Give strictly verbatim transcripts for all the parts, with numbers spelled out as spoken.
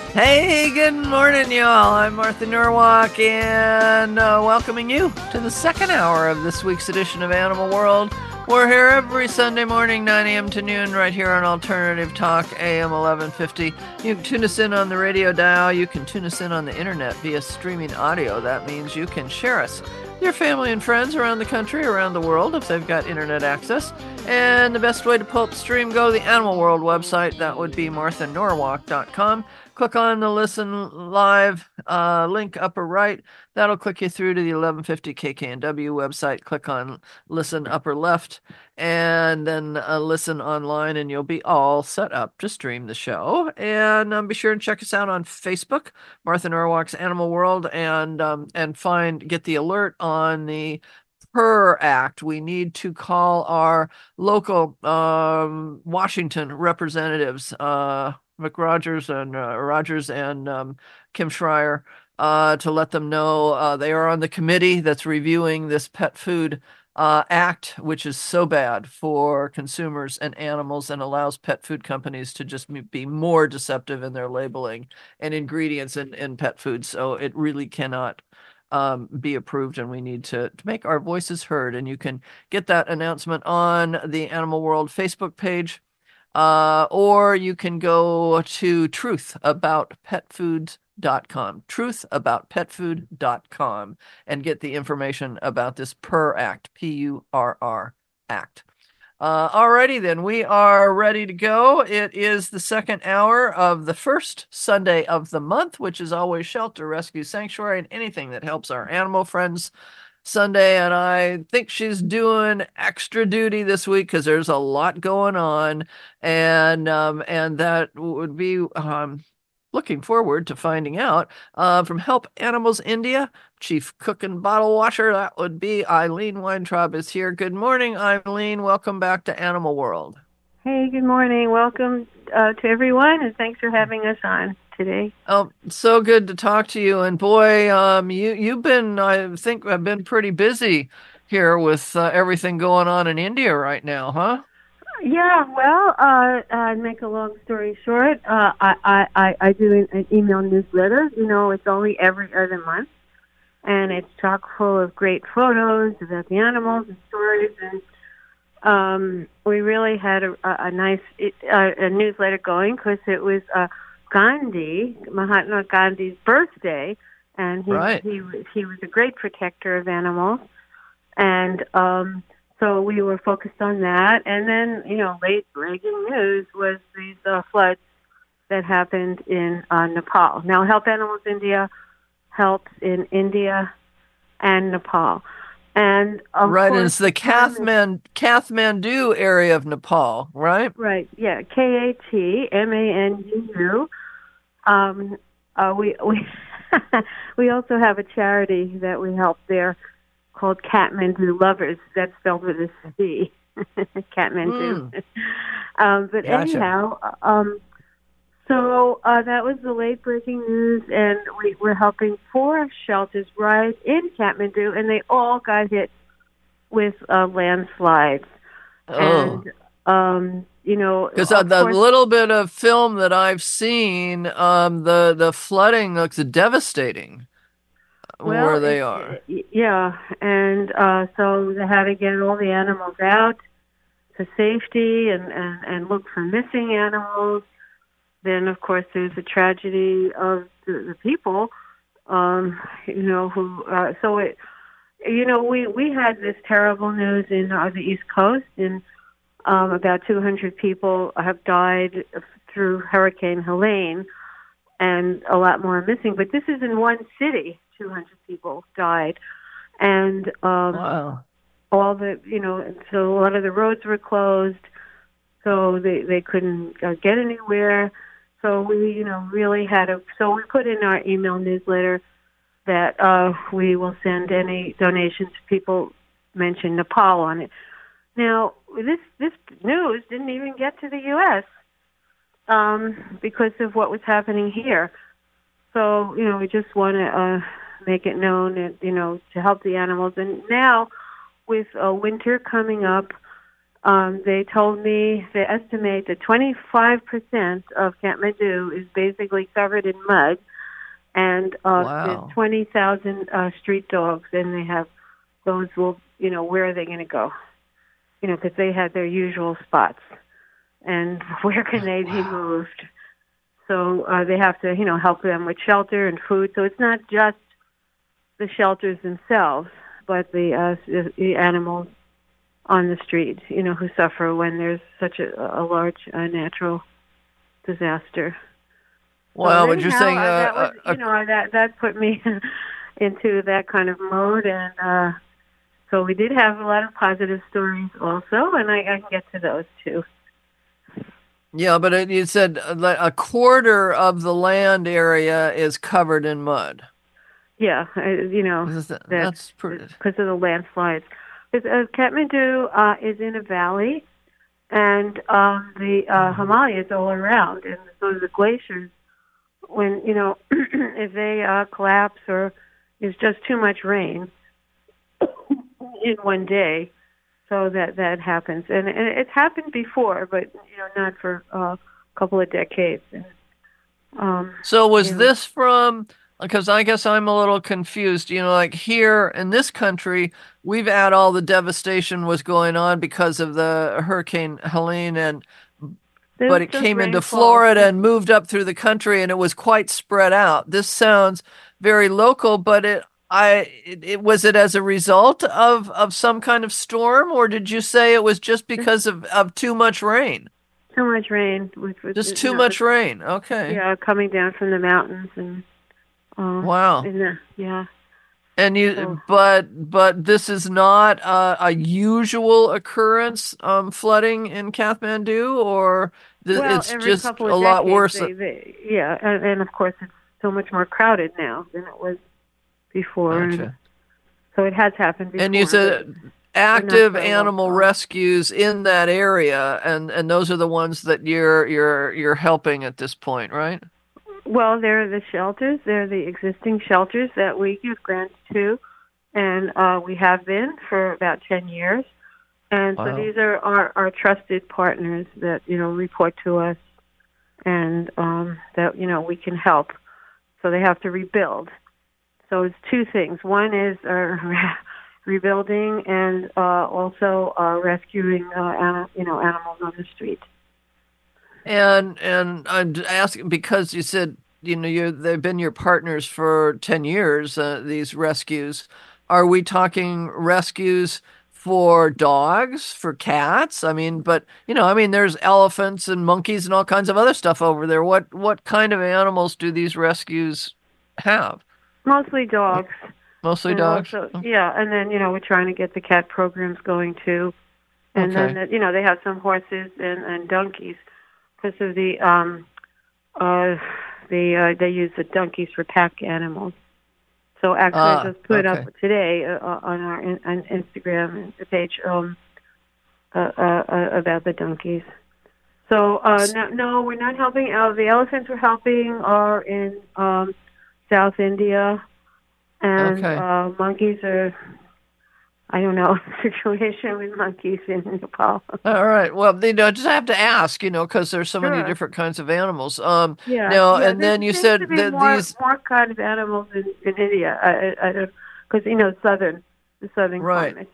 Hey, good morning, y'all. I'm Martha Norwalk, and uh, welcoming you to the second hour of this week's edition of Animal World. We're here every Sunday morning, nine a.m. to noon, right here on Alternative Talk, A M eleven fifty. You can tune us in on the radio dial. You can tune us in on the internet via streaming audio. That means you can share us with your family and friends around the country, around the world, if they've got internet access. And the best way to pull up the stream, go to the Animal World website. That would be martha norwalk dot com. Click on the Listen Live uh, link upper right. That'll click you through to the eleven fifty K K N W website. Click on Listen upper left, and then uh, Listen online, and you'll be all set up to stream the show. And um, be sure and check us out on Facebook, Martha Norwalk's Animal World, and um, and find get the alert on the PUR Act. We need to call our local um, Washington representatives, uh, McRogers and uh, Rogers and um, Kim Schreier, uh, to let them know uh, they are on the committee that's reviewing this pet food uh, act, which is so bad for consumers and animals and allows pet food companies to just be more deceptive in their labeling and ingredients in, in pet food. So it really cannot Um, be approved, and we need to, to make our voices heard. And you can get that announcement on the Animal World Facebook page, uh, or you can go to truth about pet foods dot com, truth about pet food dot com, and get the information about this PUR Act, P U R R Act. Uh, alrighty then, we are ready to go. It is the second hour of the first Sunday of the month, which is always Shelter Rescue Sanctuary and anything that helps our animal friends Sunday. And I think she's doing extra duty this week because there's a lot going on, and um, and that would be um, looking forward to finding out uh, from Help Animals India. Chief Cook and Bottle Washer, that would be Eileen Weintraub, is here. Good morning, Eileen. Welcome back to Animal World. Hey, good morning. Welcome uh, to everyone, and thanks for having us on today. Oh, so good to talk to you. And boy, um, you, you've been, I think, I've been pretty busy here with uh, everything going on in India right now, huh? Yeah, well, uh, uh, make a long story short, uh, I, I, I do an, an email newsletter. You know, it's only every other month. And it's chock full of great photos about the animals and stories. And um, we really had a, a, a nice uh, a newsletter going because it was uh, Gandhi, Mahatma Gandhi's birthday, and he right. he he was a great protector of animals. And um, so we were focused on that. And then, you know, late breaking news was these uh, floods that happened in uh, Nepal. Now, Help Animals India helps in India and Nepal. And of right, course, it's the Kathmandu, Kathmandu area of Nepal, right? Right, yeah, K A T M A N U U. Um, uh, we we we also have a charity that we help there called Kathmandu Lovers. That's spelled with a C, Kathmandu. Mm. um, but gotcha. anyhow, um, So uh, that was the late-breaking news, and we were helping four shelters right in Kathmandu, and they all got hit with uh, landslides. Oh. And, um, you know... Because uh, the course, little bit of film that I've seen, um, the, the flooding looks devastating well, where they are. Yeah, and uh, so they had to get all the animals out to safety and, and, and look for missing animals. Then, of course, there's the tragedy of the, the people, um, you know, who, uh, so it, you know, we, we had this terrible news in uh, the East Coast, and um, about two hundred people have died through Hurricane Helene, and a lot more are missing. But this is in one city, two hundred people died. And um, wow. all the, you know, so a lot of the roads were closed, so they, they couldn't uh, get anywhere. So we, you know, really had a, so we put in our email newsletter that uh, we will send any donations to people mention Nepal on it. Now, this this news didn't even get to the U S um, because of what was happening here. So, you know, we just want to uh, make it known, that, you know, to help the animals. And now, with uh, winter coming up, Um, they told me they estimate that twenty-five percent of Kathmandu is basically covered in mud, and uh, there's Wow. twenty thousand uh, street dogs, and they have those will, you know, where are they going to go? You know, because they had their usual spots, and where can they be Wow. moved? So uh, they have to, you know, help them with shelter and food. So it's not just the shelters themselves, but the uh, the the animals on the street, you know, who suffer when there's such a, a large uh, natural disaster. Wow, So but you're anyhow, saying uh, that uh, was, a, you know, that that put me into that kind of mode, and uh, so we did have a lot of positive stories also, and I, I can get to those too. yeah, but it, you said that a quarter of the land area is covered in mud. Yeah, I, you know, Is that- that's That's pretty. because of the landslides. Because uh, Kathmandu uh, is in a valley, and um, the uh, Himalayas all around, and so the glaciers. When you know, if they uh, collapse or there's just too much rain in one day, so that that happens, and, and it's happened before, but you know, not for uh, a couple of decades. And, um, So you was know, this from, because I guess I'm a little confused, you know, like here in this country, we've had all the devastation was going on because of the Hurricane Helene and there but was it just came into rainfall. Florida and moved up through the country and it was quite spread out. This sounds very local, but it I it, it was it as a result of of some kind of storm, or did you say it was just because of of too much rain? Too much rain, which was Just you too know, much rain. Okay. yeah, coming down from the mountains and uh, Wow. in the yeah. And So you, but but this is not a, a usual occurrence, um, flooding in Kathmandu, or th well, it's every just couple a of lot decades, worse. they, they yeah, and, and of course it's so much more crowded now than it was before, and Gotcha. so it has happened And you before, but said but not active for a long animal time. rescues in that area, and and those are the ones that you're you're you're helping at this point, right? Well, there are the shelters. There are the existing shelters that we give grants to, and uh, we have been for about ten years. And so Wow. these are our, our trusted partners that, you know, report to us and um, that, you know, we can help. So they have to rebuild. So it's two things. One is uh, rebuilding and uh, also uh, rescuing, uh, an, you know, animals on the street. And and I'm asking because you said, you know, you they've been your partners for ten years, uh, these rescues. Are we talking rescues for dogs, for cats? I mean, but you know, I mean there's elephants and monkeys and all kinds of other stuff over there. What what kind of animals do these rescues have? Mostly What, dogs. mostly And dogs? also, Oh, yeah, and then, you know, we're trying to get the cat programs going too. And then, okay. the, you know, they have some horses and, and donkeys because of the, um, uh, the, uh, they use the donkeys for pack animals. So actually, I Ah, just put up okay. today uh, on our in, on Instagram page um, uh, uh, uh, about the donkeys. So uh, S- no, no, we're not helping. Uh, the elephants we're helping are in um, South India, and Okay. uh, monkeys are. I don't know the situation with monkeys in Nepal. All right. Well, you know, just have to ask, you know, because there's so many Sure. different kinds of animals. Um, Yeah, now, yeah. and There then you seems to said be that more these, more kind of animals in, in India. I, I, I don't because you know southern the southern right. climate.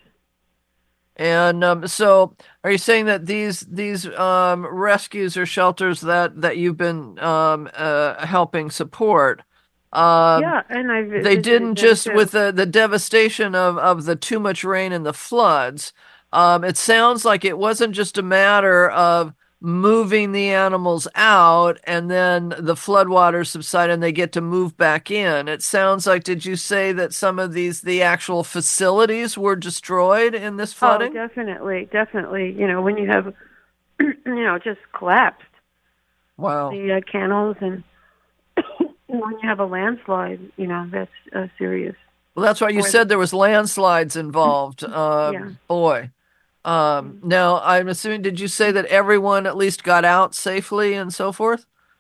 And um, so, are you saying that these these um, rescues or shelters that that you've been um, uh, helping support, um, Yeah, and I they visited didn't them just too. with the the devastation of of the too much rain and the floods. Um, it sounds like it wasn't just a matter of moving the animals out and then the floodwaters subside and they get to move back in. It sounds like, did you say that some of these the actual facilities were destroyed in this Oh, flooding? definitely, definitely. You know, when you have, you know, just collapsed Wow. the uh, canals, and when you have a landslide, you know, that's uh, serious. Well, that's why you Or the, said there was landslides involved. yeah. Um, boy. Um, now, I'm assuming, did you say that everyone at least got out safely and so forth?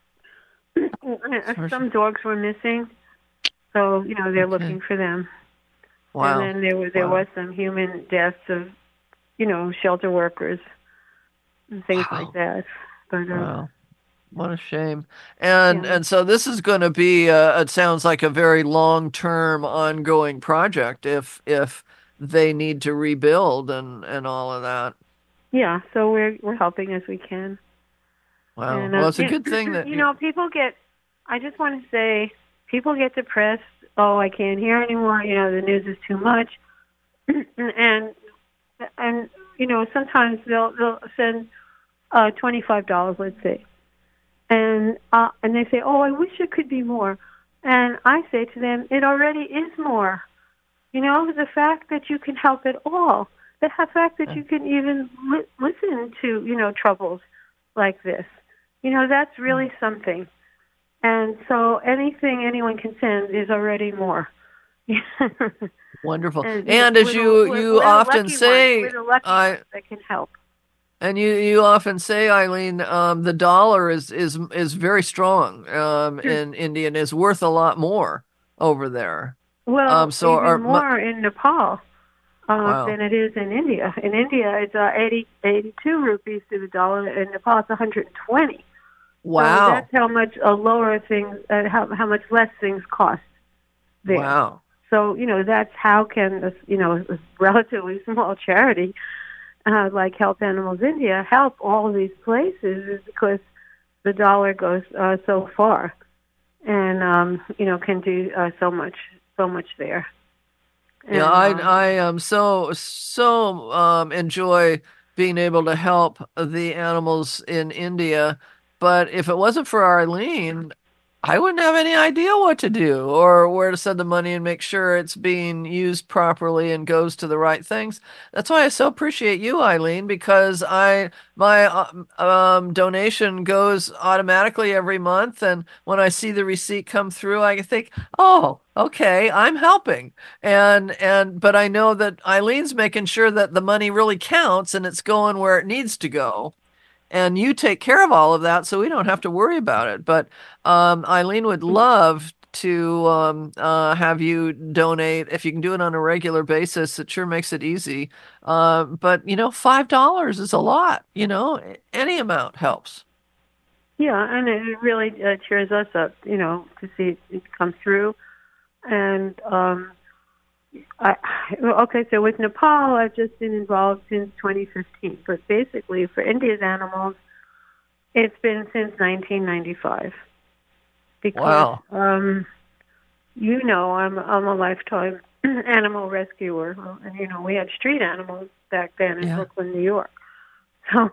Some dogs were missing, so you know they're Okay. looking for them. And Wow. then there was there Wow. was some human deaths of, you know, shelter workers. and things like Wow. that. But uh, Wow. What a shame. And yeah, and so this is going to be uh, it sounds like a very long-term ongoing project if if they need to rebuild and and all of that. yeah. So we're we're helping as we can. Wow. And uh, Well, it's a you, good thing that you you know, people get. I just want to say, people get depressed. Oh, I can't hear anymore. You know, the news is too much. and and you know, sometimes they'll they'll send uh, twenty five dollars, let's say, and uh, and they say, oh, I wish it could be more. And I say to them, it already is more. You know, the fact that you can help at all, the fact that you can even li- listen to, you know, troubles like this, you know, that's really something. And so anything anyone can send is already more. wonderful. And, you know, And as we're the, you we're, you we're the often lucky ones. say, We're the lucky I ones that can help. and you you often say, Eileen, um, the dollar is is is very strong um, in India and is worth a lot more over there. Um, Well, so even are mu- more in Nepal uh, wow, than it is in India. In India, it's uh, eighty, eighty-two rupees to the dollar. In Nepal, it's one hundred twenty. So wow, that's how much uh, lower things, uh, how how much less things cost there. wow. So you know that's how can this, you know, a relatively small charity uh, like Help Animals India help all of these places is because the dollar goes uh, so far and um, you know can do uh, so much so much there. Yeah, And I um, I um so so um enjoy being able to help the animals in India, but if it wasn't for Arlene, I wouldn't have any idea what to do or where to send the money and make sure it's being used properly and goes to the right things. That's why I so appreciate you, Eileen, because I my um, um, donation goes automatically every month, and when I see the receipt come through, I think, "Oh, okay, I'm helping." And and but I know that Eileen's making sure that the money really counts and it's going where it needs to go. And you take care of all of that, so we don't have to worry about it. But um, Eileen would love to um, uh, have you donate if you can do it on a regular basis. It sure makes it easy. Uh, but you know, five dollars is a lot. You know, any amount helps. yeah, and it really uh, cheers us up, you know, to see it come through. And um, I, okay, so with Nepal, I've just been involved since twenty fifteen, but basically for India's animals, it's been since nineteen ninety-five because, Wow. um, you know, I'm I'm a lifetime animal rescuer, and you know we had street animals back then in Yeah. Brooklyn, New York. So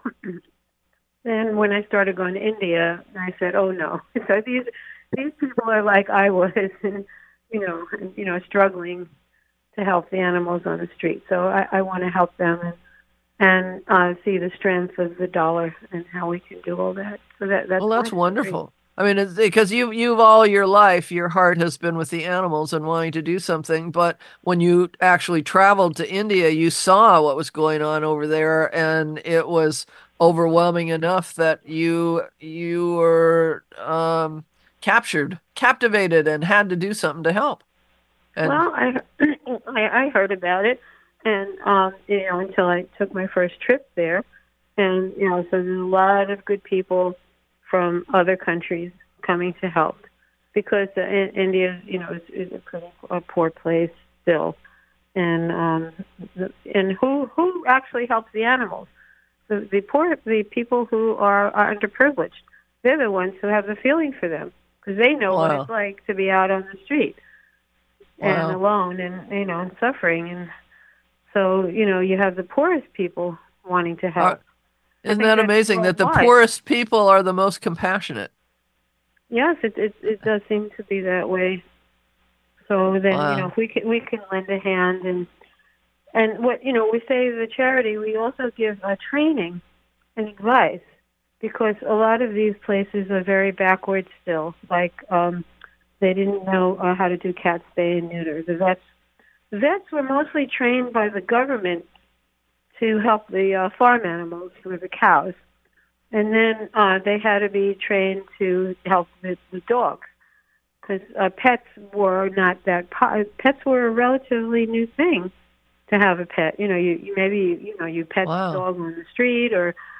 then when I started going to India, I said, "Oh no!" So these these people are like I was, and you know, and, you know, struggling to help the animals on the street. So I, I want to help them and and uh, see the strength of the dollar and how we can do all that. So that that's Well, my that's story. wonderful. I mean, it's because you you've all your life, your heart has been with the animals and wanting to do something. But when you actually traveled to India, you saw what was going on over there, and it was overwhelming enough that you you were um, captured, captivated, and had to do something to help. And Well, I I, I heard about it, and um, you know, until I took my first trip there, and you know, so there's a lot of good people from other countries coming to help because uh, in, India, you know, is, is a pretty a poor place still, and um, the, and who who actually helps the animals? The, the poor, the people who are, are underprivileged. They're the ones who have the feeling for them because they know what it's wow, like to be out on the street and wow. alone and you know and suffering, and so you know you have the poorest people wanting to Uh, help. I isn't think that that's amazing that the worldwide. poorest people are the most compassionate? Yes, it it it does seem to be that way. So then you know Wow. if we can we can lend a hand, and and what you know we say the charity, we also give uh, training and advice because a lot of these places are very backward still. Like um, they didn't know uh, how to do cat spay and neuter. The vets the vets were mostly trained by the government to help the uh, farm animals, or the cows, and then uh, they had to be trained to help the, the dogs because uh, pets were not that po- pets were a relatively new thing to have a pet. You know, you, you maybe you know you pet the Wow. dog on the street or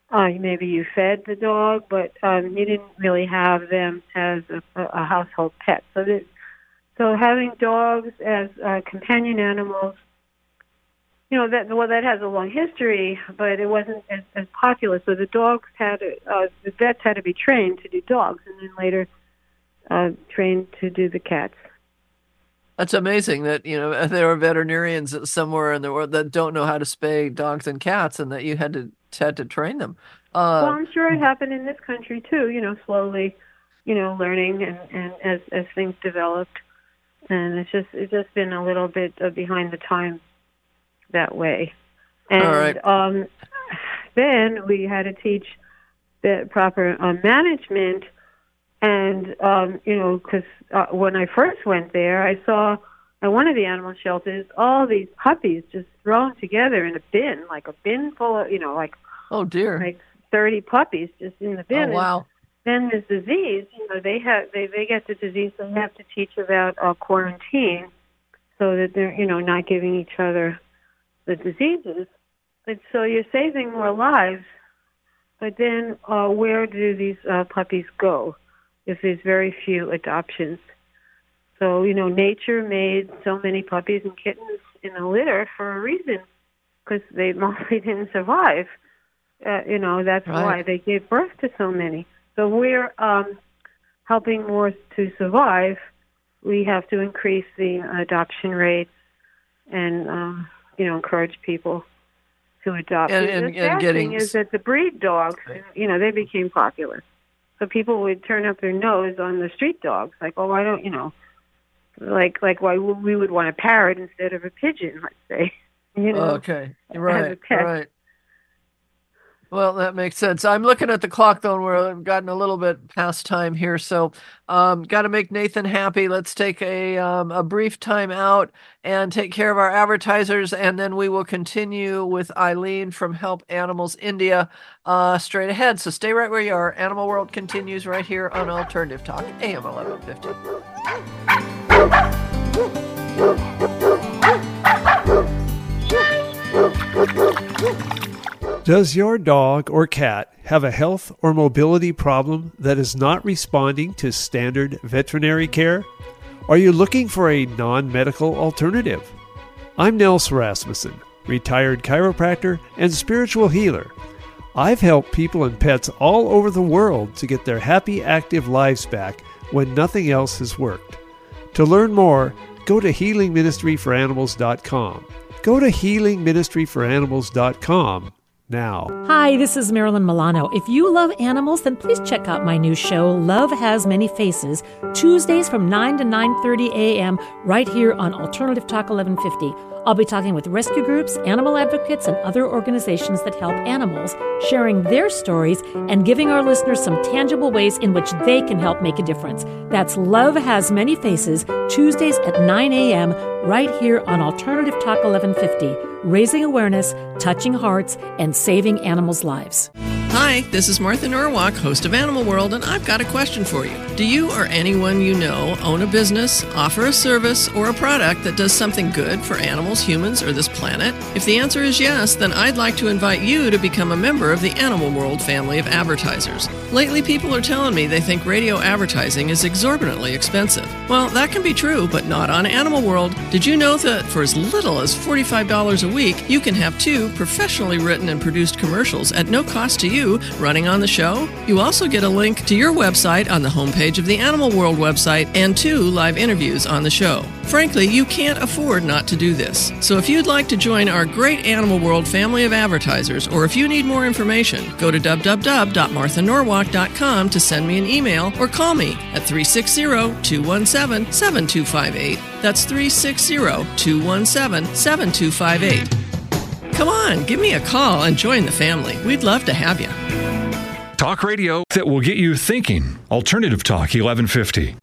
uh, maybe you fed the dog, but um, you didn't really have them as a, a household pet. So, that, so having dogs as uh, companion animals, you know, that well, that has a long history, but it wasn't as, as popular. So the dogs had, to, uh, the vets had to be trained to do dogs, and then later uh, trained to do the cats. That's amazing that, you know, there are veterinarians somewhere in the world that don't know how to spay dogs and cats, and that you had to had to train them. Uh, well, I'm sure it happened in this country too. You know, slowly, you know, learning and, and as as things developed, and it's just it's just been a little bit uh, behind the times that way. And All right. um, then we had to teach the proper uh, management. And, um, you know, because uh, when I first went there, I saw at one of the animal shelters all these puppies just thrown together in a bin, like a bin full of, you know, like, oh, dear, like thirty puppies just in the bin. Oh, wow. And then this disease, you know, they have they, they get the disease, so they have to teach about uh, quarantine so that they're, you know, not giving each other the diseases. But so you're saving more lives, but then uh, where do these uh, puppies go if there's very few adoptions? So, you know, nature made so many puppies and kittens in a litter for a reason, because they mostly didn't survive. Uh, you know, that's right. why they gave birth to so many. So we're um, helping more to survive. We have to increase the adoption rates and, um, you know, encourage people to adopt. And, and, and, the and sad getting... thing is that the breed dogs, you know, they became popular. So people would turn up their nose on the street dogs, like, oh, I don't, you know, like like why we would want a parrot instead of a pigeon, let's say. You know, okay, right, as a pet. right. Well, that makes sense. I'm looking at the clock, though, and we're gotten a little bit past time here. So, um, got to make Nathan happy. Let's take a um, a brief time out and take care of our advertisers, and then we will continue with Eileen from Help Animals India uh, straight ahead. So stay right where you are. Animal World continues right here on Alternative Talk, A M eleven fifty. Does your dog or cat have a health or mobility problem that is not responding to standard veterinary care? Are you looking for a non-medical alternative? I'm Nels Rasmussen, retired chiropractor and spiritual healer. I've helped people and pets all over the world to get their happy, active lives back when nothing else has worked. To learn more, go to healing ministry for animals dot com. Go to healing ministry for animals dot com now. Hi, this is Marilyn Milano. If you love animals, then please check out my new show, Love Has Many Faces, Tuesdays from nine to nine thirty a.m. right here on Alternative Talk eleven fifty. I'll be talking with rescue groups, animal advocates, and other organizations that help animals, sharing their stories and giving our listeners some tangible ways in which they can help make a difference. That's Love Has Many Faces, Tuesdays at nine a.m. right here on Alternative Talk eleven fifty, raising awareness, touching hearts, and saving animals' lives. Hi, this is Martha Norwalk, host of Animal World, and I've got a question for you. Do you or anyone you know own a business, offer a service, or a product that does something good for animals, humans, or this planet? If the answer is yes, then I'd like to invite you to become a member of the Animal World family of advertisers. Lately, people are telling me they think radio advertising is exorbitantly expensive. Well, that can be true, but not on Animal World. Did you know that for as little as forty-five dollars a week, you can have two professionally written and produced commercials at no cost to you running on the show? You also get a link to your website on the homepage of the Animal World website and two live interviews on the show. Frankly, you can't afford not to do this. So if you'd like to join our great Animal World family of advertisers, or if you need more information, go to w w w dot martha norwalk dot com to send me an email or call me at three six zero, two one seven, seven two five eight. That's three six zero, two one seven, seven two five eight. Come on, give me a call and join the family. We'd love to have you. Talk radio that will get you thinking. Alternative Talk eleven fifty.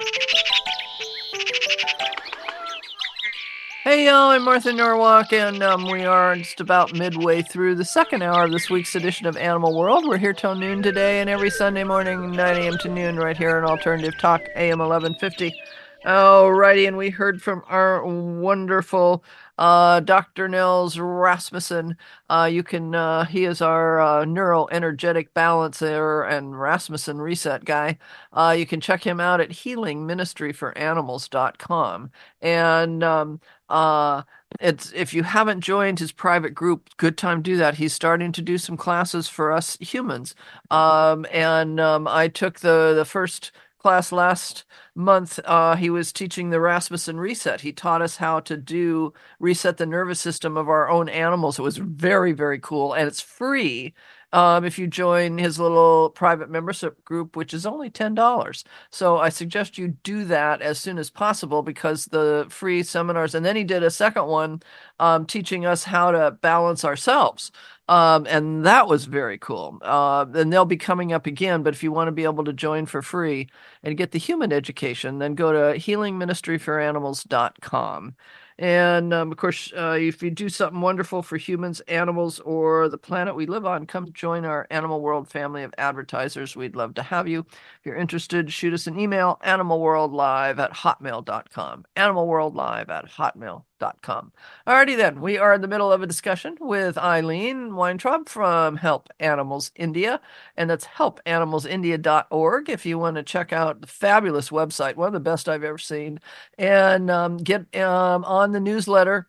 Hey, y'all, I'm Martha Norwalk, and um, we are just about midway through the second hour of this week's edition of Animal World. We're here till noon today, and every Sunday morning, nine a.m. to noon, right here on Alternative Talk, A M eleven fifty. Alrighty, and we heard from our wonderful uh, Doctor Nels Rasmussen. Uh, you can, uh, he is our uh, neuroenergetic balancer and Rasmussen reset guy. Uh, you can check him out at healing ministry for animals dot com. And um, uh, it's if you haven't joined his private group, good time to do that. He's starting to do some classes for us humans. Um, and um, I took the the first class last month. Uh, he was teaching the Rasmussen reset. He taught us how to do reset the nervous system of our own animals. It was very, very cool, and it's free um, if you join his little private membership group, which is only ten dollars. So I suggest you do that as soon as possible because the free seminars, and then he did a second one um, teaching us how to balance ourselves. Um, and that was very cool. Uh, and they'll be coming up again, but if you want to be able to join for free and get the human education, then go to healing ministry for animals dot com. And um, of course, uh, if you do something wonderful for humans, animals, or the planet we live on, come join our Animal World family of advertisers. We'd love to have you. If you're interested, shoot us an email, animalworldlive at hotmail dot com. animalworldlive at hotmail dot com. Alrighty then, we are in the middle of a discussion with Eileen Weintraub from Help Animals India, and that's help animals india dot org if you want to check out the fabulous website, one of the best I've ever seen, and um, get um, on the newsletter.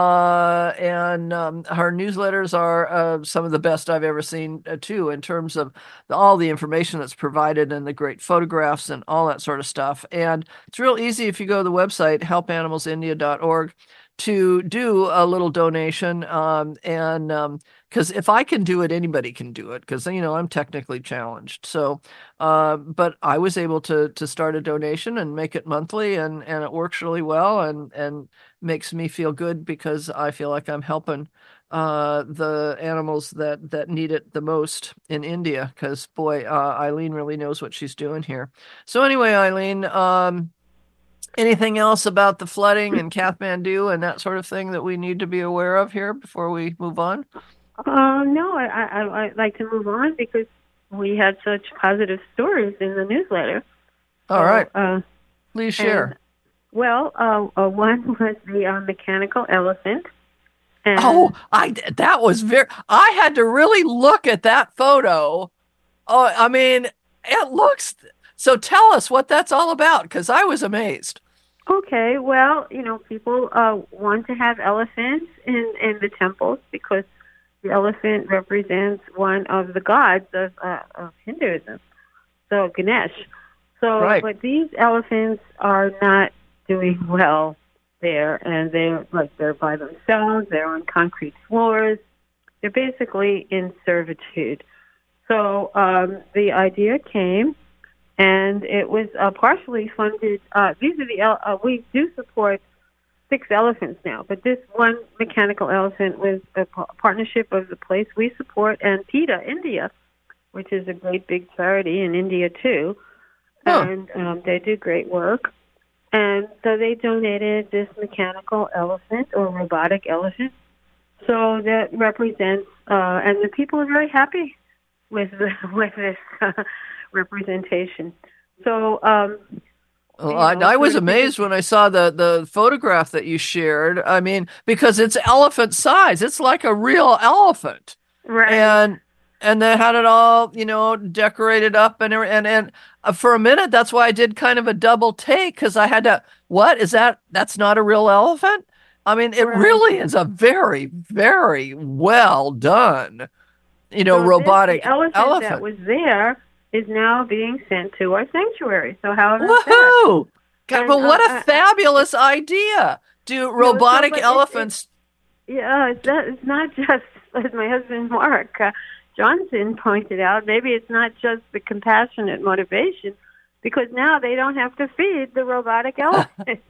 Uh, and um, her newsletters are uh, some of the best I've ever seen uh, too, in terms of the, all the information that's provided and the great photographs and all that sort of stuff. And it's real easy if you go to the website, help animals india dot org, to do a little donation. Um, and um, because if I can do it, anybody can do it, because, you know, I'm technically challenged. So, uh, but I was able to to start a donation and make it monthly, and, and it works really well, and, and makes me feel good because I feel like I'm helping uh, the animals that, that need it the most in India, because, boy, uh, Eileen really knows what she's doing here. So anyway, Eileen, um, anything else about the flooding in Kathmandu and that sort of thing that we need to be aware of here before we move on? Uh, no, I, I, I'd like to move on because we had such positive stories in the newsletter. All so, right. Uh, Please share. And, well, uh, uh, one was the uh, mechanical elephant. And oh, I that was very. I had to really look at that photo. Oh, I mean, it looks. So tell us what that's all about, because I was amazed. Okay, well, you know, people uh, want to have elephants in, in the temples because the elephant represents one of the gods of, uh, of Hinduism, so Ganesh. So, right. But these elephants are not doing well there, and they're like they're by themselves. They're on concrete floors. They're basically in servitude. So um, the idea came. And it was uh, partially funded. Uh, these are the uh, we do support six elephants now, but this one mechanical elephant was a p- partnership of the place we support and PETA India, which is a great big charity in India too, huh. and um, they do great work. And so they donated this mechanical elephant or robotic elephant. So that represents, uh, and the people are very happy with the, with this. Uh, representation. So, um, well, you I, know, I was sort of amazed when I saw the, the photograph that you shared. I mean, because it's elephant size. It's like a real elephant. Right. And and they had it all, you know, decorated up. And, and, and for a minute, that's why I did kind of a double take, because I had to, what is that? That's not a real elephant? I mean, it right. really is a very, very well done, you know, so robotic this, the elephant, elephant that was there is now being sent to our sanctuary. So how about Woohoo! that? God, And, but what uh, a uh, fabulous idea! Do robotic so, elephants? It, it, yeah, it's not, it's not just, as my husband Mark uh, Johnson pointed out, maybe it's not just the compassionate motivation, because now they don't have to feed the robotic elephant.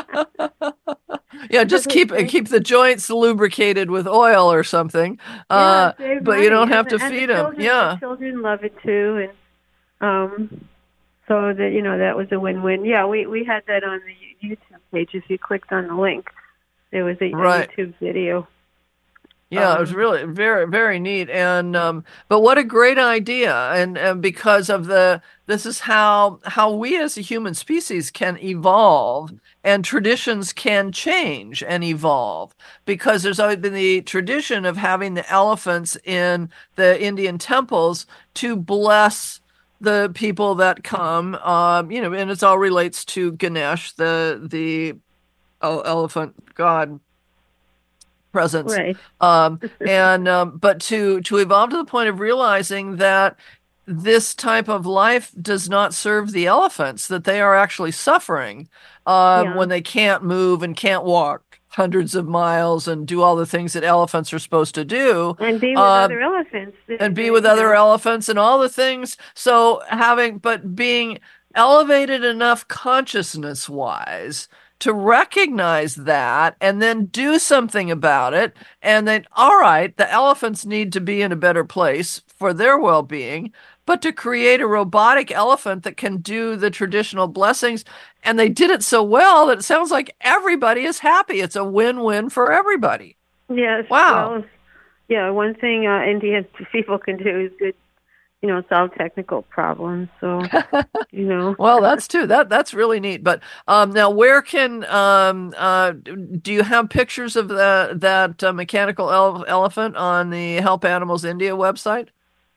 yeah, just keep keep the joints lubricated with oil or something. Uh, yeah, but money. you don't have and, to and feed the them. children, Yeah, the children love it too, and um, so that you know that was a win-win. Yeah, we we had that on the YouTube page. If you clicked on the link, there was a, right. a YouTube video. Yeah, um, it was really very, very neat. And um, but what a great idea! And, and because of the, this is how how we as a human species can evolve, and traditions can change and evolve. Because there's always been the tradition of having the elephants in the Indian temples to bless the people that come. Um, you know, and it all relates to Ganesh, the the oh, elephant god presence. right. Um, and um, but to to evolve to the point of realizing that this type of life does not serve the elephants, that they are actually suffering um, Yeah. when they can't move and can't walk hundreds of miles and do all the things that elephants are supposed to do. And be with Um, other elephants. and be They- with you other know, elephants and all the things. So having, but being elevated enough consciousness wise to recognize that and then do something about it. And then, all right, the elephants need to be in a better place for their well-being, but to create a robotic elephant that can do the traditional blessings. And they did it so well that it sounds like everybody is happy. It's a win-win for everybody. Yes. Wow. Well, yeah, one thing uh, Indian people can do is good, you know, solve technical problems. So, you know. Well, that's too. That that's really neat. But um, now, where can um, uh, do you have pictures of the, that uh, mechanical ele- elephant on the Help Animals India website?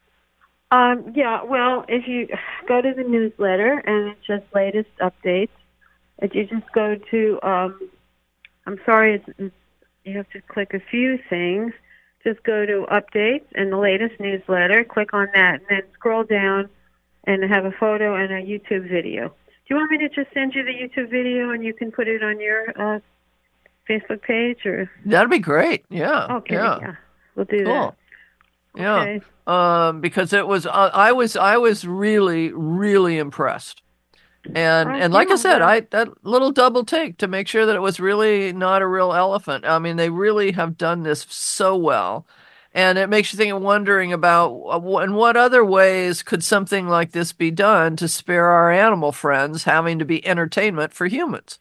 Um, yeah, well, if you go to the newsletter and it's just latest updates, if you just go to, um, I'm sorry, it's, it's, you have to click a few things. Just go to updates and the latest newsletter, click on that, and then scroll down and have a photo and a YouTube video. Do you want me to just send you the YouTube video and you can put it on your uh, Facebook page? Or That'd be great. Yeah. Okay, Yeah. yeah. We'll do Cool. that. Yeah. Okay. Um, because it was, uh, I was, I was really, really impressed. And Oh, and like yeah, I said, well- I that little double take to make sure that it was really not a real elephant. I mean, they really have done this so well, and it makes you think of wondering about uh, in what other ways could something like this be done to spare our animal friends having to be entertainment for humans.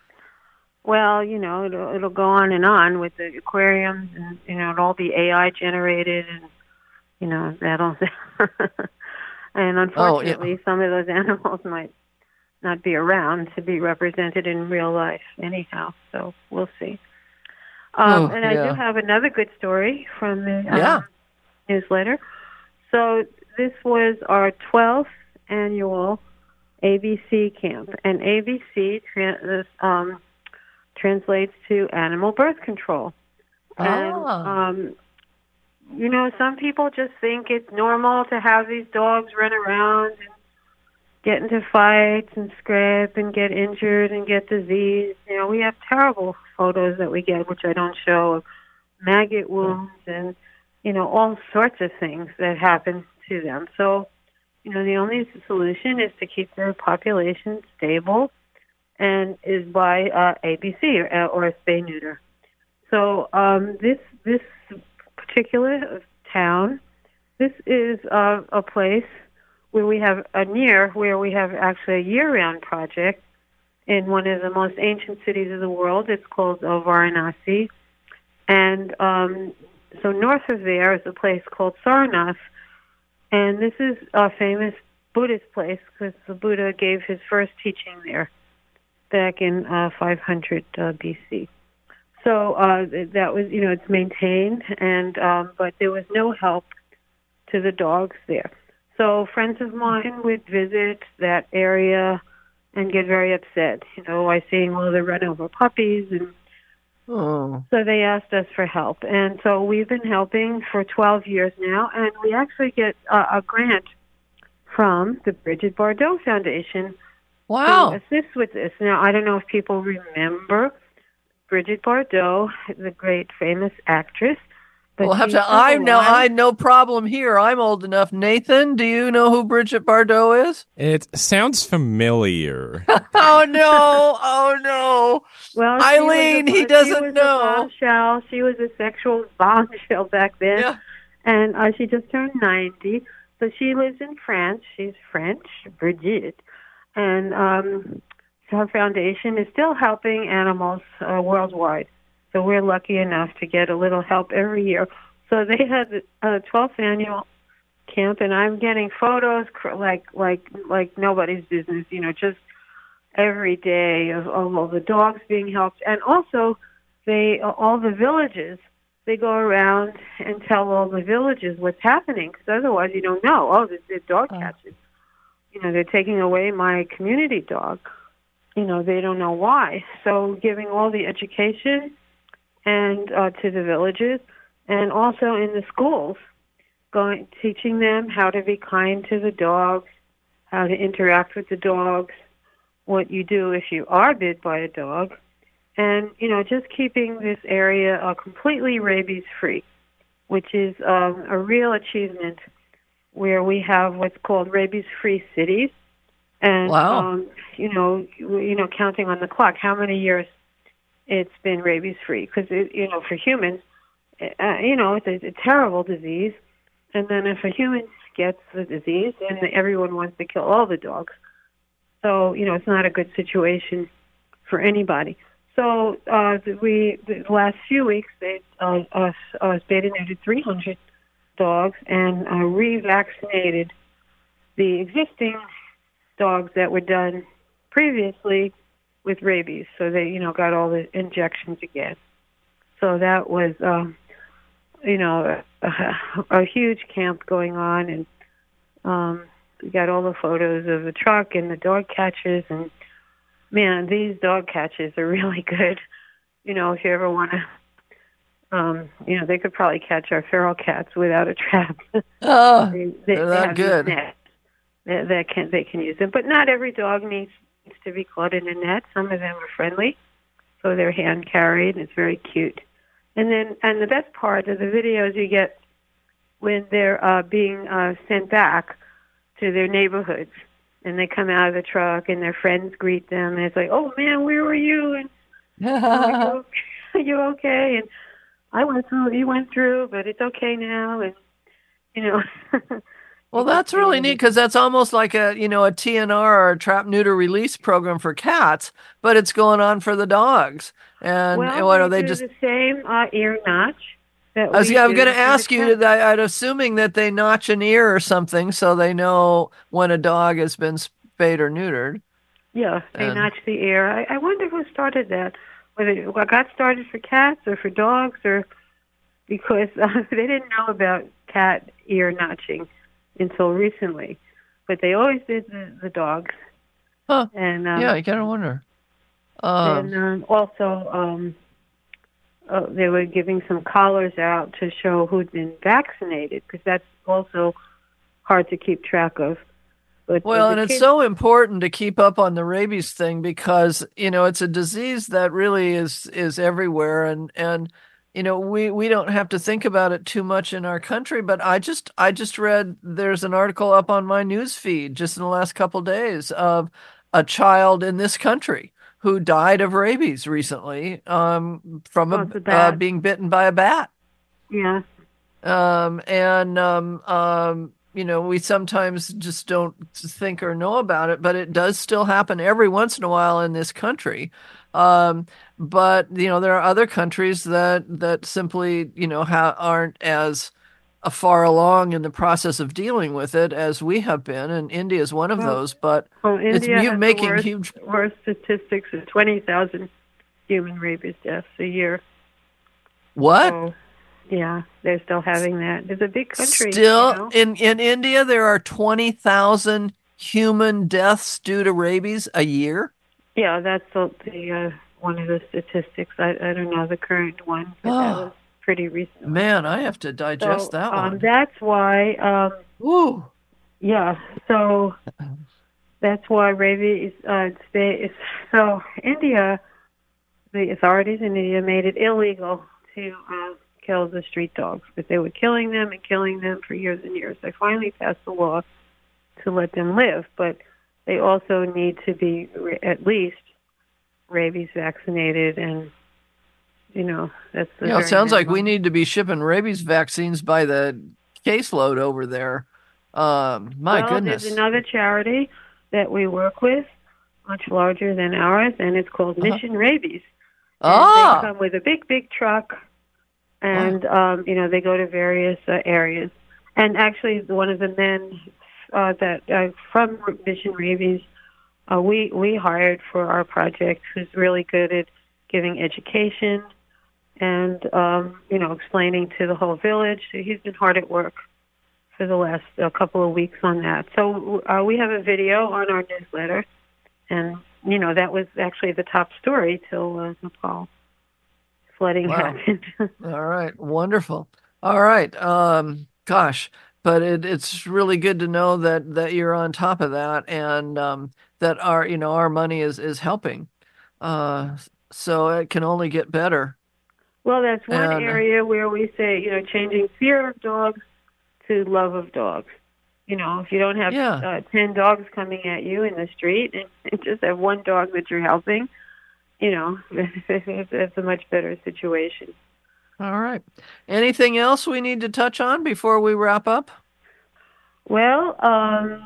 Well, you know, it'll, it'll go on and on with the aquariums, and you know, it'll all be A I generated, and you know, that'll. And unfortunately, Oh, yeah. some of those animals might not be around to be represented in real life, anyhow. So we'll see. Um, Oh, and I yeah. do have another good story from the um, Yeah. newsletter. So this was our twelfth annual A B C camp, and A B C tra- um, translates to animal birth control. And, Ah. um, you know, some people just think it's normal to have these dogs run around and get into fights and scrap and get injured and get disease. You know, we have terrible photos that we get, which I don't show, of maggot wounds and, you know, all sorts of things that happen to them. So, you know, the only solution is to keep their population stable, and is by uh, A B C or, or a spay neuter. So um, this this particular town, this is uh, a place where we have a near where we have actually a year-round project in one of the most ancient cities of the world. It's called uh, Varanasi, and um, so north of there is a place called Sarnath, and this is a famous Buddhist place because the Buddha gave his first teaching there back in uh, five hundred uh, B C. So uh, that was, you know, it's maintained, and um, but there was no help to the dogs there. So friends of mine would visit that area and get very upset, you know, by seeing all the run-over puppies, and Oh. so they asked us for help. And so we've been helping for twelve years now, and we actually get uh, a grant from the Bridget Bardot Foundation Wow. to assist with this. Now, I don't know if people remember Bridget Bardot, the great famous actress. But We'll have she to. I was know. alive. I no problem here. I'm old enough. Nathan, do you know who Bridget Bardot is? It sounds familiar. Oh no! Oh no! Well, she Eileen, was a, he doesn't she was know. A bombshell. She was a sexual bombshell back then, Yeah. and uh, she just turned ninety. So she lives in France. She's French, Brigitte, and um, her foundation is still helping animals uh, worldwide. So we're lucky enough to get a little help every year. So they had a twelfth annual camp, and I'm getting photos like like like nobody's business. You know, just every day of, of all the dogs being helped, and also they all the villages. They go around and tell all the villages what's happening, because otherwise you don't know. Oh, there's, there's dog catches. You know, they're taking away my community dog. You know, they don't know why. So giving all the education and uh, to the villages, and also in the schools, going teaching them how to be kind to the dogs, how to interact with the dogs, what you do if you are bit by a dog, and, you know, just keeping this area uh, completely rabies-free, which is um, a real achievement, where we have what's called rabies-free cities. And, wow. um, you know, you know, counting on the clock, how many years it's been rabies-free. Because, you know, for humans, uh, you know, it's a, a terrible disease. And then if a human gets the disease, then everyone wants to kill all the dogs. So, you know, it's not a good situation for anybody. So uh, we, the last few weeks, they uh, us, us beta-neutered three hundred dogs and uh, re-vaccinated the existing dogs that were done previously with rabies. So they, you know, got all the injections again. So that was, um, you know, a, a huge camp going on, and um, we got all the photos of the truck and the dog catchers, and man, these dog catches are really good. You know, if you ever want to, um, you know, they could probably catch our feral cats without a trap. Oh, they, they, they're they that have good. these nets that, that can they can use them, but not every dog needs, needs to be caught in a net. Some of them are friendly, so they're hand carried. It's very cute. And then, and the best part of the videos you get when they're uh, being uh, sent back to their neighborhoods. And they come out of the truck, and their friends greet them, and it's like, "Oh man, where were you?" And oh, are you okay? And I went through, you went through, but it's okay now. And you know, well, that's really neat, because that's almost like a you know a T N R, or a trap neuter release program for cats, but it's going on for the dogs. And well, what they are they do just the same uh, ear notch. That I was, we yeah, I'm do going to for ask the you, cats. that I'm assuming that they notch an ear or something so they know when a dog has been spayed or neutered. Yeah, they And- notch the ear. I, I wonder who started that. Whether it got started for cats or for dogs, or because uh, they didn't know about cat ear notching until recently, but they always did the, the dogs. Huh. And um, Yeah, you gotta wonder. Um, and um, also, um, uh, they were giving some collars out to show who'd been vaccinated, because that's also hard to keep track of. But well, the and it's kids- so important to keep up on the rabies thing, because you know it's a disease that really is is everywhere, and and you know we we don't have to think about it too much in our country. But I just I just read there's an article up on my news feed just in the last couple days of a child in this country who died of rabies recently, um, from Oh, a, it's a uh, bat. being bitten by a bat. Yeah. Um, and, um, um, you know, we sometimes just don't think or know about it, but it does still happen every once in a while in this country. Um, but, you know, there are other countries that, that simply, you know, ha- aren't as uh, far along in the process of dealing with it as we have been. And India is one of Well, those, but Well, it's India you has making the worst, huge. worst statistics of twenty thousand human rabies deaths a year. What? So, yeah, they're still having that. It's a big country. Still you know? in, in India, there are twenty thousand human deaths due to rabies a year. Yeah, that's the, the uh, one of the statistics. I, I don't know the current one, but that was pretty recent. Man, I have to digest so, that um, one. That's why, um, Ooh. yeah, so that's why rabies, uh, stay, so India, the authorities in India made it illegal to uh, kill the street dogs, but they were killing them and killing them for years and years. They finally passed a law to let them live, but they also need to be re- at least rabies vaccinated, and you know that's the You know, it very sounds like we minimum. need to be shipping rabies vaccines by the caseload over there. Um, my well, goodness. There's another charity that we work with, much larger than ours, and it's called Uh-huh. Mission Rabies, Ah. They come with a big, big truck, and wow. um, you know they go to various uh, areas. And actually, one of the men uh, that uh, from Mission Rabies, uh, we we hired for our project, who's really good at giving education and um, you know explaining to the whole village. So he's been hard at work for the last uh, couple of weeks on that. So uh, we have a video on our newsletter, and you know that was actually the top story till uh, Nepal flooding wow. happened. All right, wonderful. All right, um, gosh, but it, it's really good to know that that you're on top of that, and um, that our you know our money is is helping. Uh, so it can only get better. Well, that's one and, area where we say you know changing fear of dogs to love of dogs. You know, if you don't have yeah. uh, ten dogs coming at you in the street and, and just have one dog that you're helping, you know, it's a much better situation. All right. Anything else we need to touch on before we wrap up? Well, um,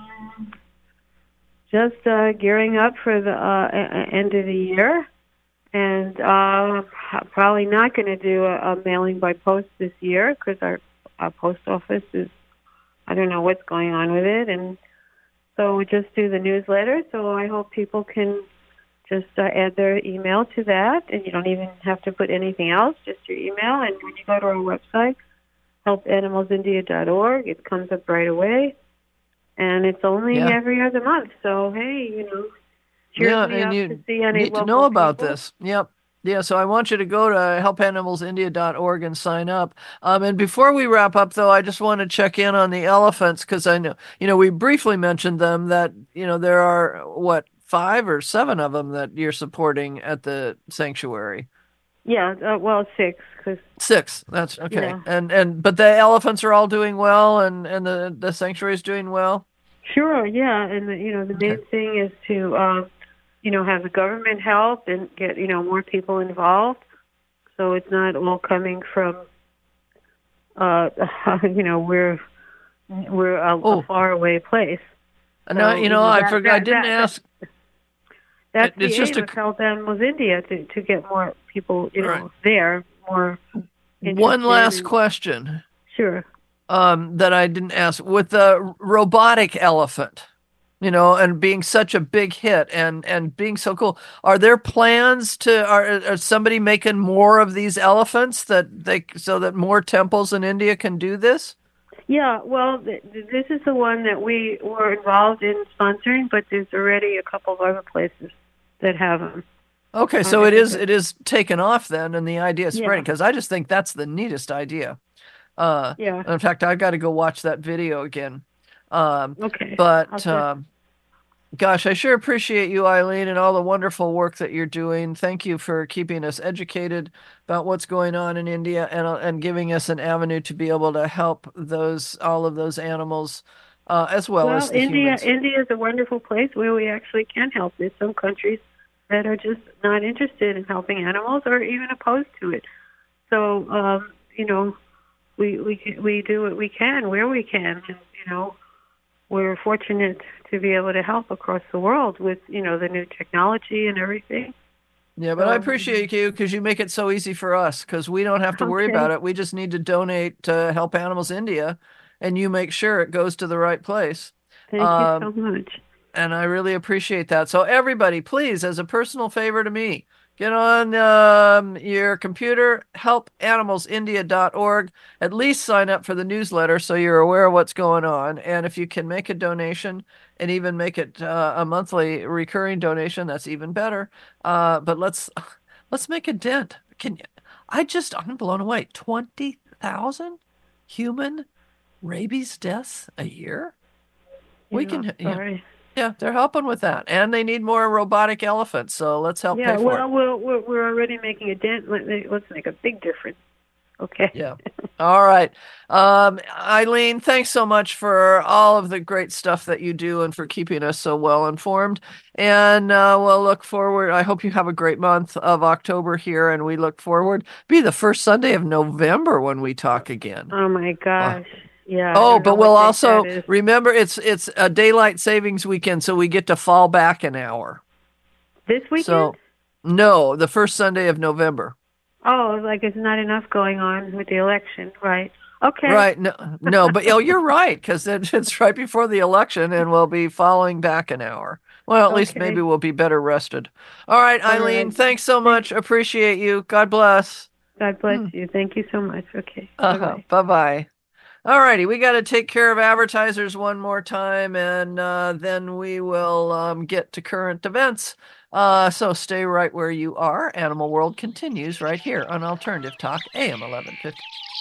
just uh, gearing up for the uh, end of the year, and uh, probably not going to do a, a mailing by post this year because our, our post office is, I don't know what's going on with it, and so we just do the newsletter. So I hope people can just uh, add their email to that, and you don't even have to put anything else, just your email. And when you go to our website, help animals india dot org, it comes up right away, and it's only yeah. every other month. So hey, you know, cheers yeah, me and up you to see any need local to know about people. this. Yep. Yeah, so I want you to go to help animals india dot org and sign up. Um, and before we wrap up, though, I just want to check in on the elephants because I know, you know, we briefly mentioned them that, you know, there are, what, five or seven of them that you're supporting at the sanctuary. Yeah, uh, well, six. Cause, Six, that's okay. Yeah. And, and but the elephants are all doing well and, and the, the sanctuary is doing well? Sure, yeah. And, the, you know, the main Okay. thing is to... Uh, you know, have the government help and get, you know, more people involved. So it's not all coming from, uh, you know, we're, we're a, oh. a far away place. So, no, you know, that, I forgot, that, I didn't that, ask. That's it, it's the just aim a, of Help Animals India, to, to get more people, you know, right. there, more One last in, question. Sure. Um, that I didn't ask. With the robotic elephant, you know, and being such a big hit and, and being so cool. Are there plans to, are, are somebody making more of these elephants that they, so that more temples in India can do this? Yeah, well, th- this is the one that we were involved in sponsoring, but there's already a couple of other places that have them. Okay, so it is, it is taken off then, and the idea is spreading, because yeah. I just think that's the neatest idea. Uh, yeah. In fact, I've got to go watch that video again. Um, okay. But, um, gosh, I sure appreciate you, Eileen, and all the wonderful work that you're doing. Thank you for keeping us educated about what's going on in India and and giving us an avenue to be able to help those all of those animals uh, as well, well as the India, humans. India is a wonderful place where we actually can help. There's some countries that are just not interested in helping animals or even opposed to it. So, um, you know, we we we do what we can where we can, and you know, we're fortunate to be able to help across the world with, you know, the new technology and everything. Yeah, but um, I appreciate you because you make it so easy for us because we don't have to worry okay. about it. We just need to donate to Help Animals India, and you make sure it goes to the right place. Thank um, you so much. And I really appreciate that. So everybody, please, as a personal favor to me, get on um, your computer, help animals india dot org. At least sign up for the newsletter so you're aware of what's going on. And if you can make a donation and even make it uh, a monthly recurring donation, that's even better. Uh, but let's let's make a dent. Can you, I just I'm blown away. twenty thousand human rabies deaths a year. Yeah, we can. sorry. Yeah. Yeah, they're helping with that, and they need more robotic elephants. So let's help yeah, pay for well, it. Well, we're we're already making a dent. Let's make a big difference. Okay. Yeah. All right, um, Eileen. Thanks so much for all of the great stuff that you do, and for keeping us so well informed. And uh, we'll look forward. I hope you have a great month of October here, and we look forward. Be the first Sunday of November when we talk again. Oh my gosh. Uh, Yeah. Oh, but we'll also remember it's it's a daylight savings weekend, so we get to fall back an hour. This weekend? So, No, the first Sunday of November. Oh, like it's not enough going on with the election, right? Okay. Right. No, no, but oh, you're right, because it, it's right before the election, and we'll be following back an hour. Well, at Okay. least maybe we'll be better rested. All right, All Eileen, right. thanks so much. Appreciate you. God bless. God bless you. Thank you so much. Okay. Uh-huh. Bye-bye. Bye-bye. All righty, we got to take care of advertisers one more time, and uh, then we will um, get to current events. Uh, so stay right where you are. Animal World continues right here on Alternative Talk, A M eleven fifty.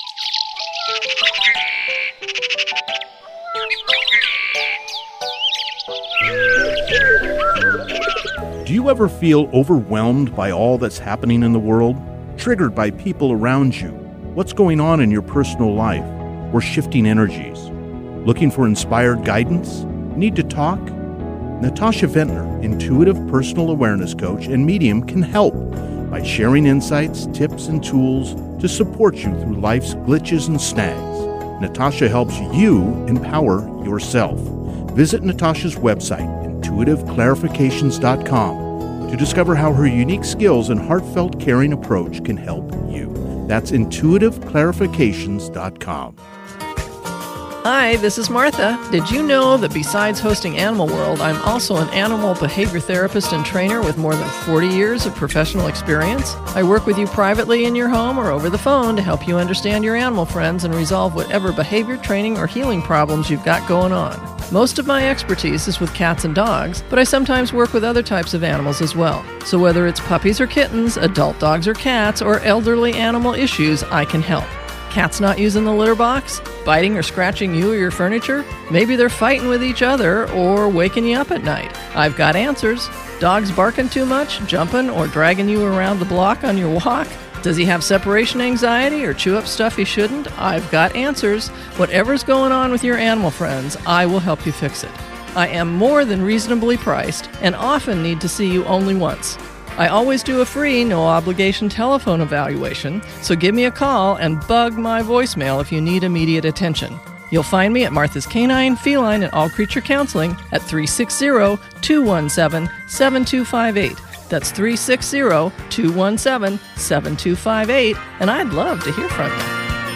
Do you ever feel overwhelmed by all that's happening in the world? Triggered by people around you? What's going on in your personal life? Or shifting energies? Looking for inspired guidance? Need to talk? Natasha Ventnor, intuitive personal awareness coach and medium, can help by sharing insights, tips, and tools to support you through life's glitches and snags. Natasha helps you empower yourself. Visit Natasha's website, intuitive clarifications dot com, to discover how her unique skills and heartfelt caring approach can help you. That's intuitive clarifications dot com. Hi, this is Martha. Did you know that besides hosting Animal World, I'm also an animal behavior therapist and trainer with more than forty years of professional experience? I work with you privately in your home or over the phone to help you understand your animal friends and resolve whatever behavior, training, or healing problems you've got going on. Most of my expertise is with cats and dogs, but I sometimes work with other types of animals as well. So whether it's puppies or kittens, adult dogs or cats, or elderly animal issues, I can help. Cats not using the litter box? Biting or scratching you or your furniture? Maybe they're fighting with each other or waking you up at night. I've got answers. Dogs barking too much, jumping, or dragging you around the block on your walk? Does he have separation anxiety or chew up stuff he shouldn't? I've got answers. Whatever's going on with your animal friends, I will help you fix it. I am more than reasonably priced and often need to see you only once. I always do a free, no-obligation telephone evaluation, so give me a call and bug my voicemail if you need immediate attention. You'll find me at Martha's Canine, Feline, and All Creature Counseling at three six zero, two one seven, seven two five eight. That's three six zero, two one seven, seven two five eight, and I'd love to hear from you.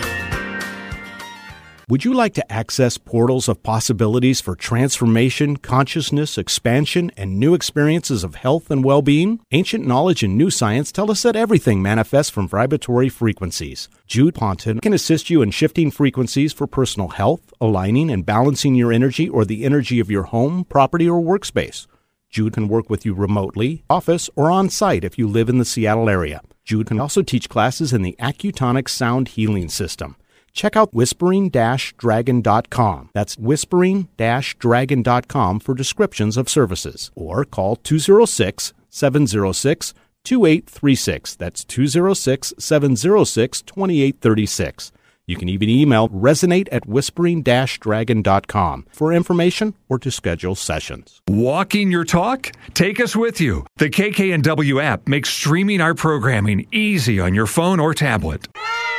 Would you like to access portals of possibilities for transformation, consciousness, expansion, and new experiences of health and well-being? Ancient knowledge and new science tell us that everything manifests from vibratory frequencies. Jude Ponton can assist you in shifting frequencies for personal health, aligning and balancing your energy or the energy of your home, property, or workspace. Jude can work with you remotely, office, or on-site if you live in the Seattle area. Jude can also teach classes in the Accutonic Sound Healing System. Check out whispering dash dragon dot com. That's whispering dash dragon dot com for descriptions of services. Or call two oh six, seven oh six, two eight three six. That's two oh six, seven oh six, two eight three six. You can even email resonate at whispering dash dragon dot com for information or to schedule sessions. Walking your talk? Take us with you. The K K N W app makes streaming our programming easy on your phone or tablet.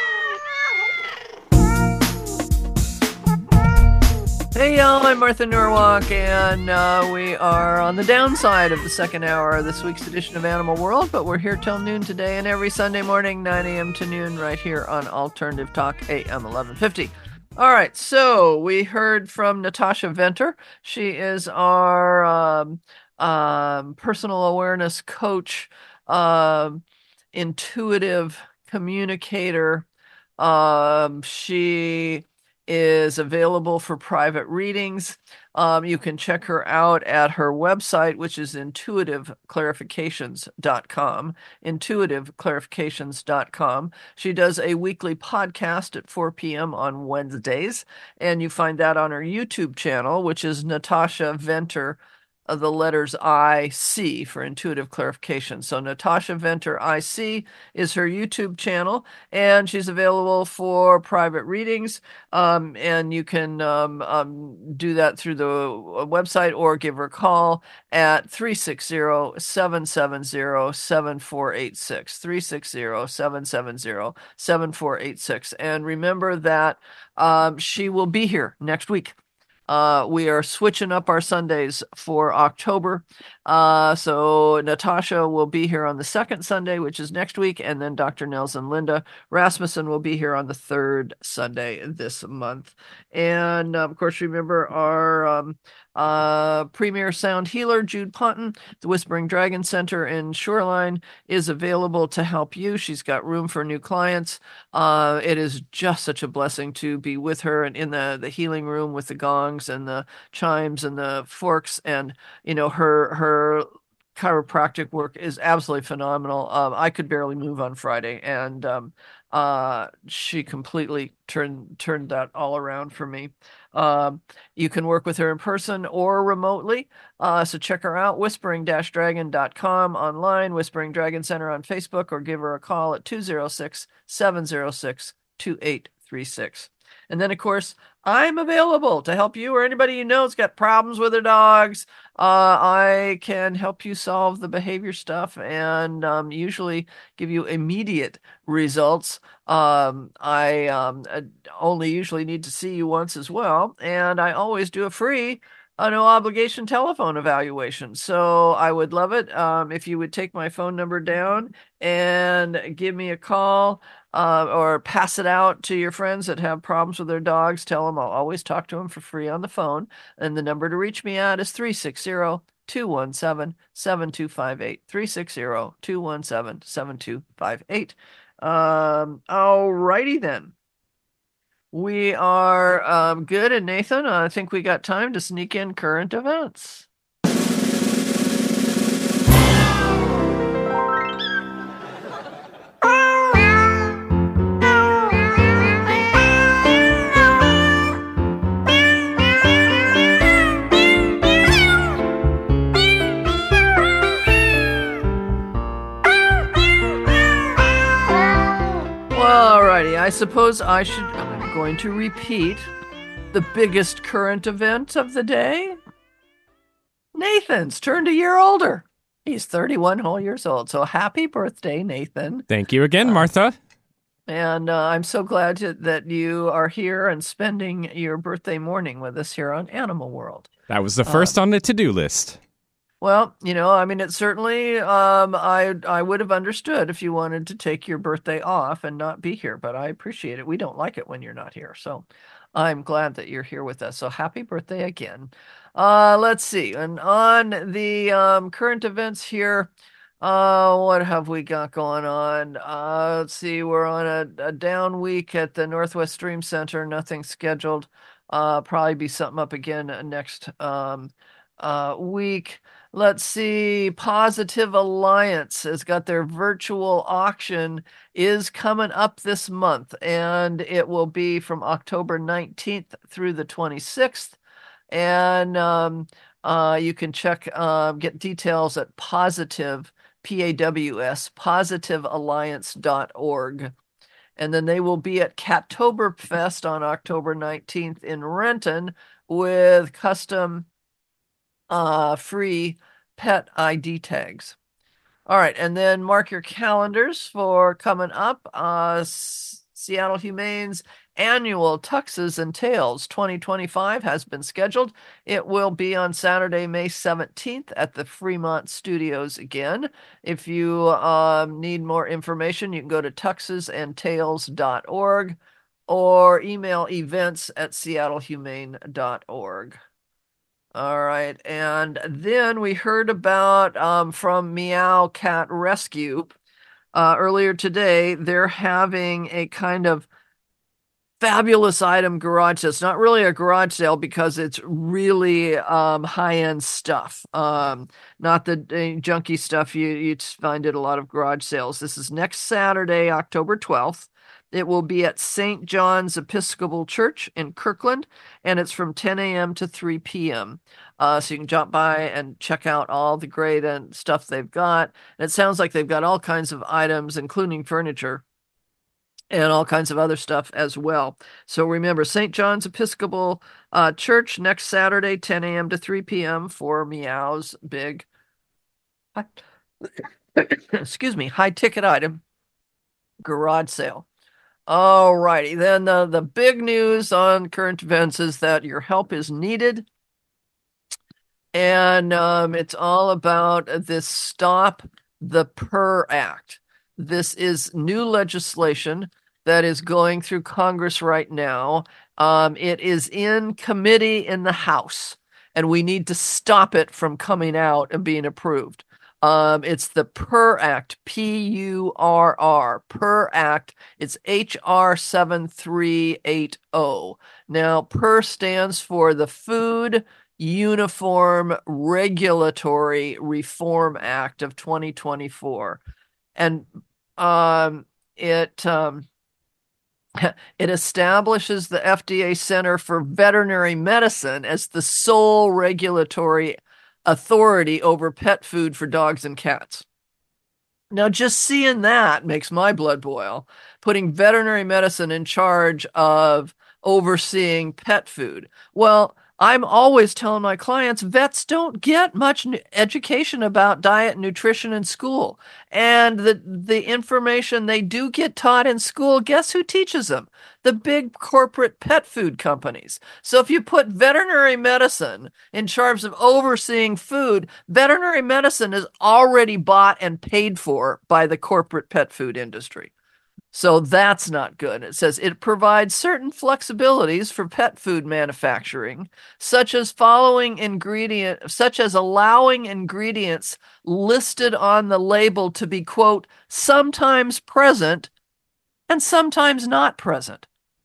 Hey y'all, I'm Martha Norwalk, and uh, we are on the downside of the second hour of this week's edition of Animal World, but we're here till noon today and every Sunday morning, nine a.m. to noon, right here on Alternative Talk, A M eleven fifty. All right, so we heard from Natasha Ventnor. She is our um, um, personal awareness coach, um, intuitive communicator. Um, she is available for private readings. Um, you can check her out at her website, which is intuitive clarifications dot com, intuitive clarifications dot com. She does a weekly podcast at four p.m. on Wednesdays, and you find that on her YouTube channel, which is Natasha Ventnor, uh, the letters I C for Intuitive Clarification. So Natasha Ventnor I C is her YouTube channel, and she's available for private readings. Um, and you can um, um, do that through the website or give her a call at three six zero, seven seven zero, seven four eight six, three six zero, seven seven zero, seven four eight six. And remember that um, she will be here next week. Uh, we are switching up our Sundays for October. Uh, so Natasha will be here on the second Sunday, which is next week, and then Doctor Nelson Linda Rasmussen will be here on the third Sunday this month. And of course, remember our um, uh, premier sound healer, Jude Ponton, the Whispering Dragon Center in Shoreline, is available to help you. She's got room for new clients. Uh, it is just such a blessing to be with her and in the, the healing room with the gongs and the chimes and the forks, and you know her her chiropractic work is absolutely phenomenal. Um, I could barely move on Friday, and um, uh, she completely turned turned that all around for me. Um, you can work with her in person or remotely. Uh, so check her out, whispering dash dragon dot com online, Whispering Dragon Center on Facebook, or give her a call at two oh six, seven oh six, two eight three six. And then, of course, I'm available to help you or anybody you know has got problems with their dogs. Uh, I can help you solve the behavior stuff and um, usually give you immediate results. Um, I um, only usually need to see you once as well. And I always do a free, a no obligation telephone evaluation. So I would love it um, if you would take my phone number down and give me a call. Uh, or pass it out to your friends that have problems with their dogs. Tell them I'll always talk to them for free on the phone. And the number to reach me at is three six zero, two one seven, seven two five eight. three six zero, two one seven, seven two five eight. Um, all righty then. We are um, good. And Nathan, I think we got time to sneak in current events. I suppose I should, I'm going to repeat the biggest current event of the day. Nathan's turned a year older. He's thirty-one whole years old. So happy birthday, Nathan. Thank you again, Martha. Uh, and uh, I'm so glad to, that you are here and spending your birthday morning with us here on Animal World. That was the first um, on the to-do list. Well, you know, I mean, it certainly, um, I I would have understood if you wanted to take your birthday off and not be here, but I appreciate it. We don't like it when you're not here, so I'm glad that you're here with us. So happy birthday again. Uh, let's see, and on the um, current events here, uh, what have we got going on? Uh, let's see, we're on a, a down week at the Northwest Stream Center. Nothing scheduled. Uh, probably be something up again next um, uh, week. Let's see, Positive Alliance has got their virtual auction is coming up this month, and it will be from October nineteenth through the twenty-sixth. And um, uh, you can check, uh, get details at Positive, P A W S, positive alliance dot org. And then they will be at Cattoberfest on October nineteenth in Renton with custom Uh, free pet I D tags. All right, and then mark your calendars for coming up. Uh, S- Seattle Humane's annual Tuxes and Tails twenty twenty-five has been scheduled. It will be on Saturday, May seventeenth at the Fremont Studios again. If you um, need more information, you can go to tuxes and tails dot org or email events at seattle humane dot org. All right, and then we heard about um, from Meow Cat Rescue uh, earlier today. They're having a kind of fabulous item garage sale. It's not really a garage sale because it's really um, high-end stuff, um, not the uh, junky stuff you you'd find at a lot of garage sales. This is next Saturday, October twelfth. It will be at Saint John's Episcopal Church in Kirkland, and it's from ten a.m. to three p.m. Uh, so you can jump by and check out all the great and stuff they've got. And it sounds like they've got all kinds of items, including furniture and all kinds of other stuff as well. So remember, Saint John's Episcopal uh, Church next Saturday, ten a.m. to three p.m. for Meow's big, excuse me, high ticket item garage sale. All righty. Then uh, the big news on current events is that your help is needed. And um, it's all about this Stop the Purr Act. This is new legislation that is going through Congress right now. Um, it is in committee in the House, and we need to stop it from coming out and being approved. Um, it's the Purr Act, P U R R, Purr Act. It's H R seven three eight zero. Now, Purr stands for the Food Uniform Regulatory Reform Act of twenty twenty-four. And um, it um, it establishes the F D A Center for Veterinary Medicine as the sole regulatory authority over pet food for dogs and cats. Now, just seeing that makes my blood boil, putting veterinary medicine in charge of overseeing pet food. Well, I'm always telling my clients, vets don't get much education about diet and nutrition in school. And the, the information they do get taught in school, guess who teaches them? The big corporate pet food companies. So if you put veterinary medicine in charge of overseeing food, veterinary medicine is already bought and paid for by the corporate pet food industry. So that's not good. It says it provides certain flexibilities for pet food manufacturing, such as following ingredient, such as allowing ingredients listed on the label to be, quote, sometimes present and sometimes not present.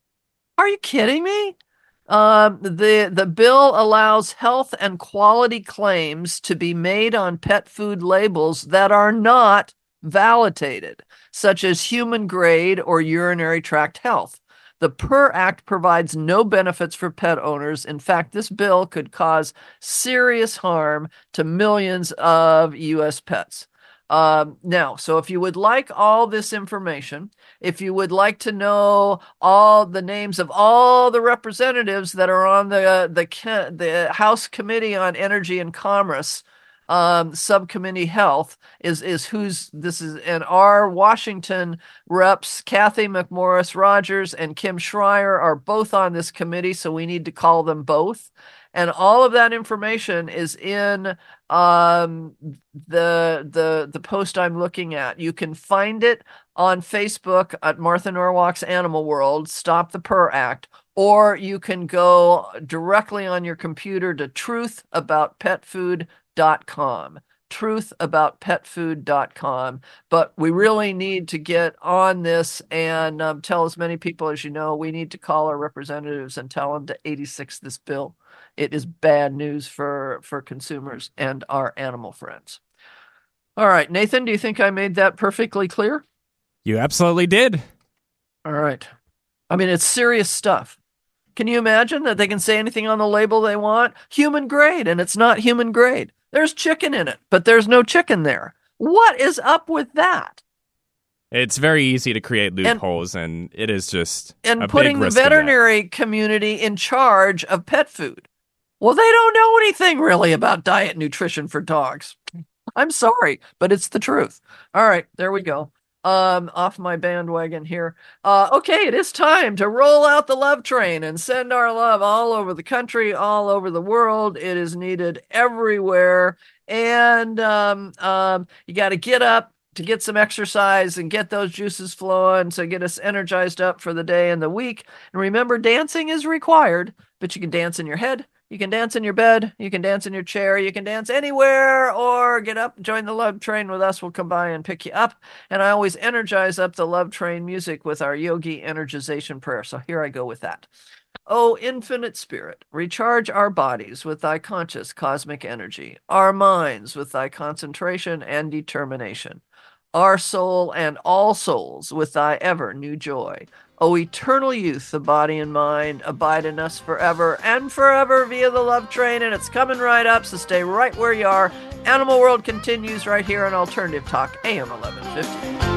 Are you kidding me? Um, the, the bill allows health and quality claims to be made on pet food labels that are not validated, such as human grade or urinary tract health. The Purr Act provides no benefits for pet owners. In fact, this bill could cause serious harm to millions of U S pets. Um, now, so if you would like all this information, if you would like to know all the names of all the representatives that are on the the, the House Committee on Energy and Commerce, Um, subcommittee health is, is who's this is, and our Washington reps, Kathy McMorris Rogers and Kim Schreier, are both on this committee. So we need to call them both. And all of that information is in um, the, the, the post I'm looking at. You can find it on Facebook at Martha Norwalk's Animal World, Stop the Purr Act, or you can go directly on your computer to truth about pet food dot com, truth about pet food dot com. But we really need to get on this and um, tell as many people as you know. We need to call our representatives and tell them to eighty-six this bill. It is bad news for, for consumers and our animal friends. All right, Nathan, do you think I made that perfectly clear? You absolutely did. All right. I mean, it's serious stuff. Can you imagine that they can say anything on the label they want? Human grade, and it's not human grade. There's chicken in it, but there's no chicken there. What is up with that? It's very easy to create loopholes, and, and it is just and a putting big the risk of veterinary community in charge of pet food. Well, they don't know anything really about diet and nutrition for dogs. I'm sorry, but it's the truth. All right, there we go. Um, off my bandwagon here. Uh, okay, it is time to roll out the love train and send our love all over the country, all over the world. It is needed everywhere. And um, um, you got to get up to get some exercise and get those juices flowing to get us energized up for the day and the week. And remember, dancing is required, but you can dance in your head. You can dance in your bed, you can dance in your chair, you can dance anywhere, or get up, join the love train with us. We'll come by and pick you up. And I always energize up the love train music with our yogi energization prayer. So here I go with that. O infinite spirit, recharge our bodies with thy conscious cosmic energy, our minds with thy concentration and determination, our soul and all souls with thy ever new joy. O eternal youth, the body and mind, abide in us forever and forever via the love train, and it's coming right up, so stay right where you are. Animal World continues right here on Alternative Talk, A M eleven fifty.